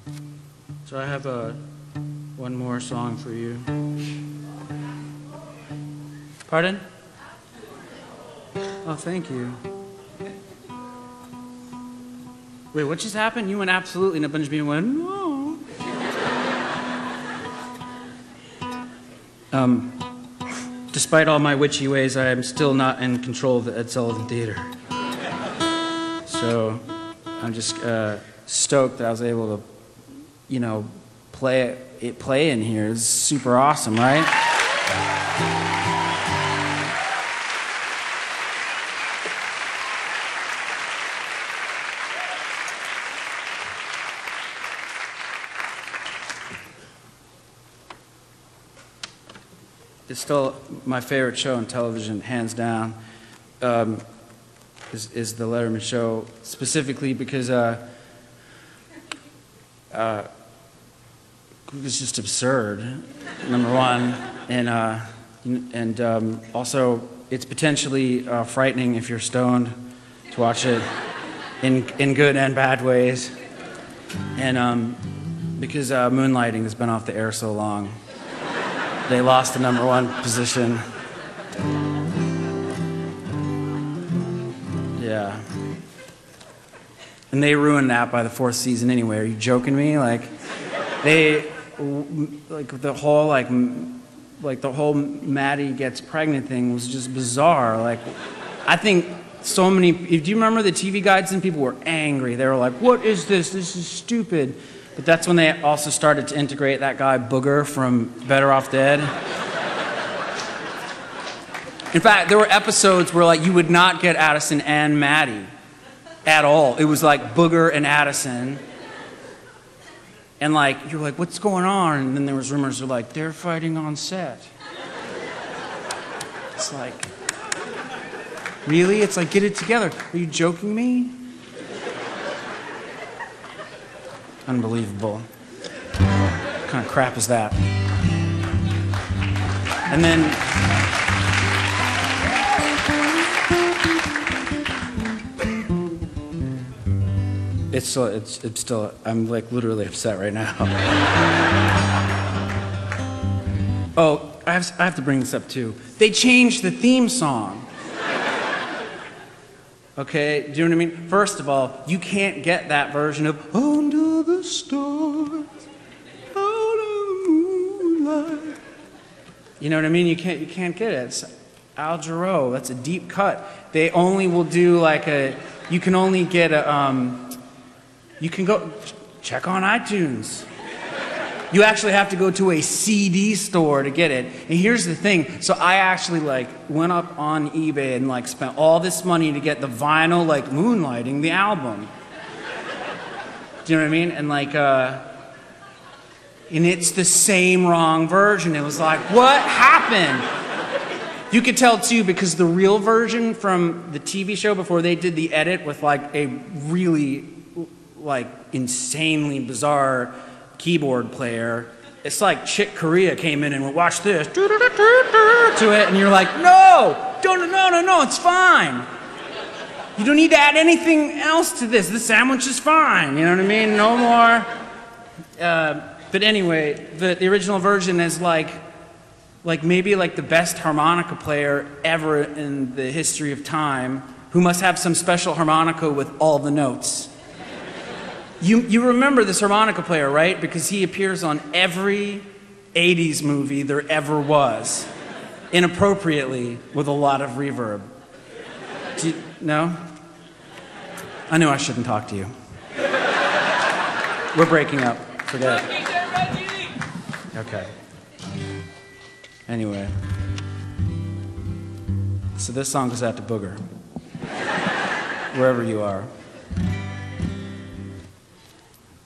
So I have one more song for you. Pardon? Oh, thank you. Wait, what just happened? You went absolutely, and a bunch of people went, no. Despite all my witchy ways, I am still not in control of the Ed Sullivan Theater. So I'm just stoked that I was able to, play in here. It's super awesome, right? It's still my favorite show on television, hands down, is the Letterman Show, specifically because it's just absurd, number one, and also it's potentially frightening if you're stoned to watch it in good and bad ways, and because Moonlighting has been off the air so long. They lost the number one position. Yeah. And they ruined that by the fourth season anyway. Are you joking me? The whole Maddie gets pregnant thing was just bizarre. I think so many, do you remember the TV Guides and people were angry? They were like, what is this? This is stupid. But that's when they also started to integrate that guy Booger from Better Off Dead. In fact, there were episodes where you would not get Addison and Maddie at all. It was like Booger and Addison. And you're like, what's going on? And then there was rumors of they're fighting on set. It's really? It's get it together. Are you joking me? Unbelievable. What kind of crap is that? And then it's still I'm literally upset right now. Oh, I have to bring this up too. They changed the theme song. Okay, do you know what I mean? First of all, you can't get that version of Under the Stars, out of the moonlight. You know what I mean? You can't get it. It's Al Jarreau. That's a deep cut. They only will do you can only get you can go check on iTunes. You actually have to go to a CD store to get it. And here's the thing. So I actually went up on eBay and spent all this money to get the vinyl Moonlighting, the album. Do you know what I mean? And and it's the same wrong version. It was what happened? You could tell too because the real version from the TV show before they did the edit with a really insanely bizarre keyboard player. It's Chick Corea came in and went, watch this, to it, and you're no, it's fine. You don't need to add anything else to this. This sandwich is fine, you know what I mean? No more. But anyway, the original version is maybe the best harmonica player ever in the history of time, who must have some special harmonica with all the notes. You remember this harmonica player, right? Because he appears on every 80s movie there ever was, inappropriately, with a lot of reverb. No? I knew I shouldn't talk to you. We're breaking up. Forget it. Okay. Anyway. So this song goes out to Booger. Wherever you are.